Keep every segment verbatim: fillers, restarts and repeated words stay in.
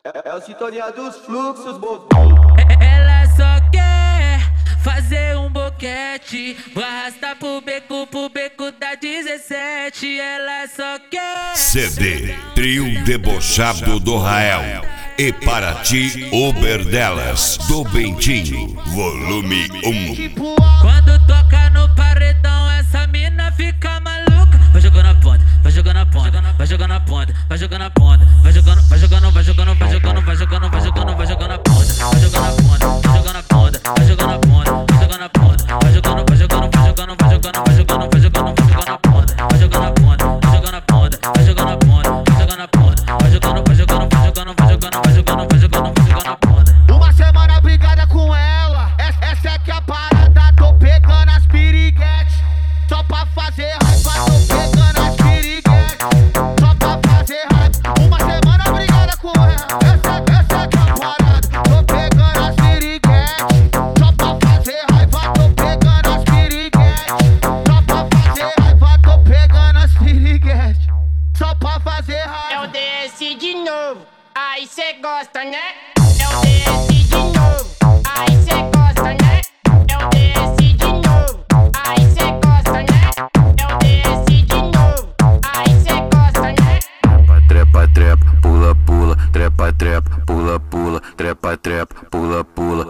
É, é a sintonia dos fluxos, bobo. Ela só quer fazer um boquete, vou arrastar pro beco, pro beco da dezessete. Ela só quer C D Trio Debochado do Rael e para ti Uber delas do Bentinho, volume um. Quando toca no paredão, essa mina fica maluca. Vai jogando a ponta, vai jogando a ponta, vai jogando a ponta, vai jogando a ponta, vai jogando, vai jogando, vai jogando, vai jogando, vai jogando, vai jogando, vai jogando a ponta, vai jogando a ponta, vai jogando a ponta, vai jogando a ponta, vai jogando a ponta, vai jogando, vai jogando, vai jogando, vai jogando, vai jogando, vai jogando, vai jogando a ponta, vai jogando a ponta, vai jogando a ponta, vai jogando a ponta, vai jogando a ponta, vai jogando, vai jogando, vai jogando, vai jogando, vai jogando, vai jogando, vai jogando a ponta. Uma semana brigada com ela, essa, essa é que é a parada, tô pegando as piriguetes, só pra fazer raiva, tô pegando as piriguetes, só pra fazer raiva. Uma semana brigada com ela, essa, essa é que é a parada, tô pegando as piriguetes, só pra fazer raiva, tô pegando as piriguetes, só pra fazer raiva, tô pegando as piriguetes, só pra fazer raiva. É o D S de novo, aí cê gosta, né? É o D S de novo, aí cê gosta, né? É o D S de novo, aí cê gosta, né? É o D S de novo, aí cê gosta, né? Trepa, trepa, pula, pula, trepa, trepa, pula, pula, trepa, trepa, pula, pula.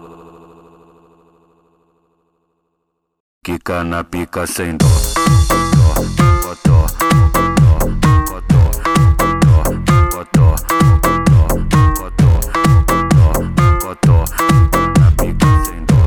Quica na pica sem dó. Cotó, cotó, cotó, cotó, cotó, cotó, cotó, na pica sem dó.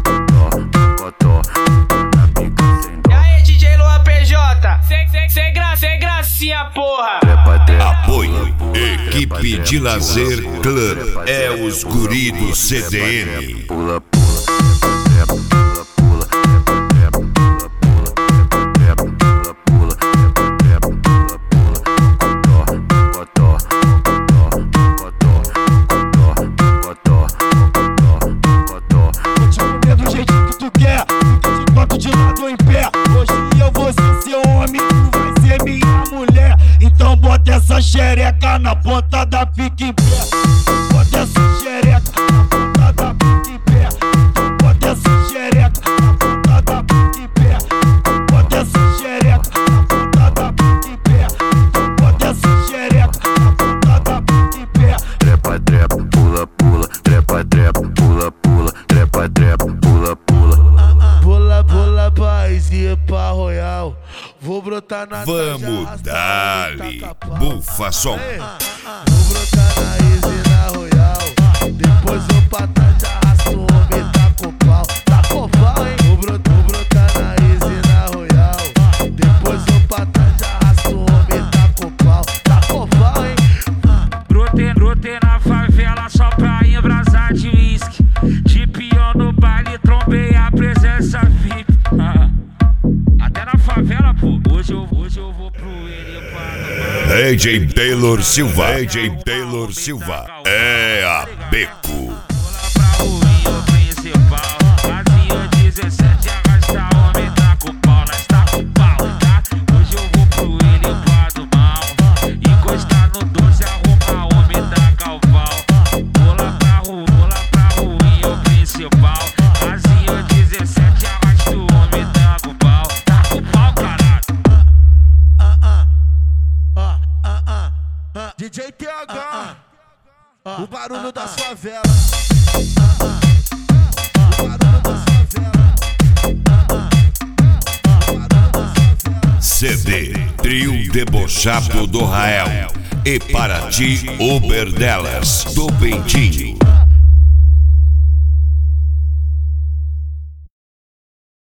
Cotó, na pica sem dó. E aí, D J Luan P J? Cê, cê, cê, gra, cê gracinha, porra! Trepa, trepa, Apoio Equipe de Lazer Club, é os guri do C D M. pula, pula, trepa, pula, pula, trepa, pula, pula, trepa, pula, pula, trepa, pula, pula, cotó, cotó, cotó, cotó, cotó, cotó. Vou te comer do jeitinho que tu quer, tu te boto de lado em pé. Hoje eu vou ser seu homem, tu vai ser minha mulher. Então bota essa xereca na ponta da pica em pé. Bota essa xereca na ponta da pica em pé. Então bota essa xereca na ponta da pica em pé. Bota essa xereca na ponta da pica em pé. Então bota essa xereca na ponta da pica em pé. Trepa, trepa, pula, pula, trepa, trepa, pula, pula, trepa, trepa, pula, pula. Pula, pula pra ir pra Royal. Vou brotar na Vamos dali, bufa som. Vou brotar na Easy na Royal. Depois vou pra trás, arrasto o homem, tá com pau. Tá com pau, hein? Vou brotar, vou brotar na Easy na Royal. Depois vou pra trás, arrasto o homem, tá com pau. Tá com pau, hein? Brotei, brotei na favela só pra embrasar de uísque. De peão no baile, trombei a presença V I P. Ah, até na favela, pô. Hoje eu, hoje eu vou pro Erepá. D J Taylor Silva, D J Taylor Silva, é a Beco. Pra Rio principal, vazio dezessete, arrasta homem, tá com pau, nós tá com pau, tá? Hoje eu vou pro Erepá do mal, encostar no doce, arrumar homem, tá calval. Vou lá pra rua, vou lá pra Rio principal, vazio dezessete, arrasta o homem, tá com pau, tá com pau, caralho. D J T H, o barulho das favelas. O barulho das favelas. O barulho das favelas. C D Trio Debochado do Rael e para ti Uber delas do Bentinho,